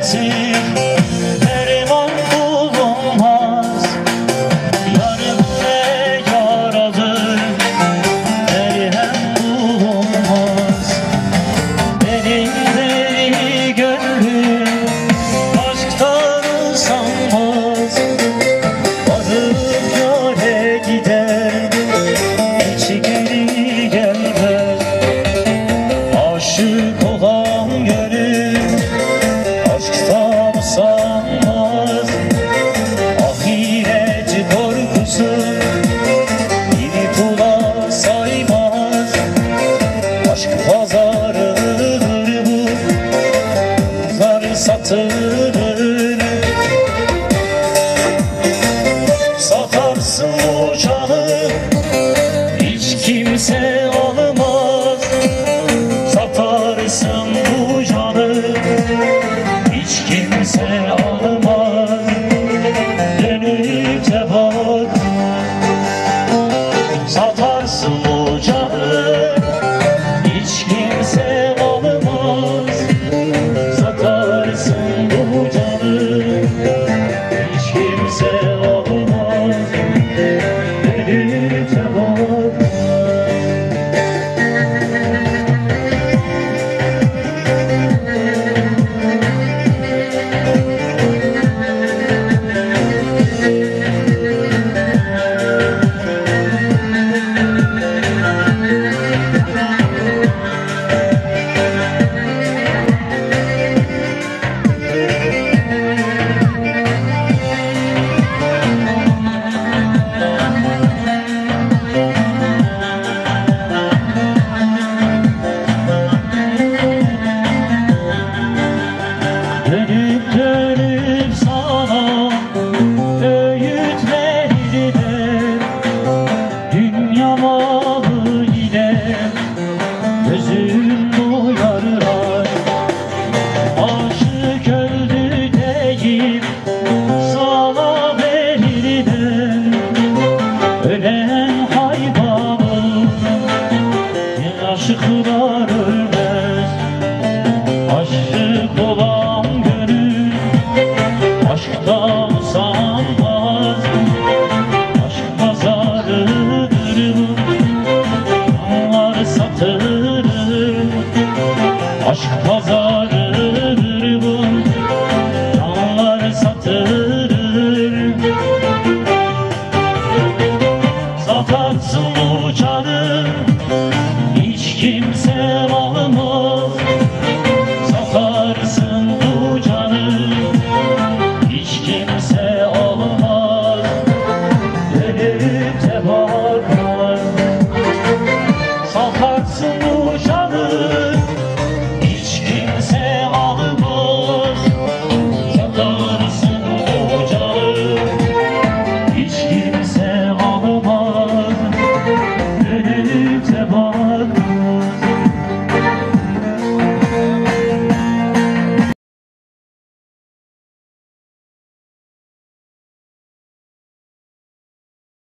hasretim derman bulunmaz. Yarım ne yaralı merhem bulunmaz. Benim deli gönlüm aşktan usanmaz. Varıp yâre gider hiç geri gelmez. Aşık olan gönül aşktan usanmaz. Ahiret korkusu bir kula saymaz. Aşk pazarıdır bu, kızlar satılır. Satarsın bu canı hiç kimse almaz. Satarsın bu canı hiç kimse almaz. Dönüp de bak. Satarsın bu canı hiç kimse almaz. Satarsın bu canı hiç kimse almaz. Dönüp de bak. Dönüp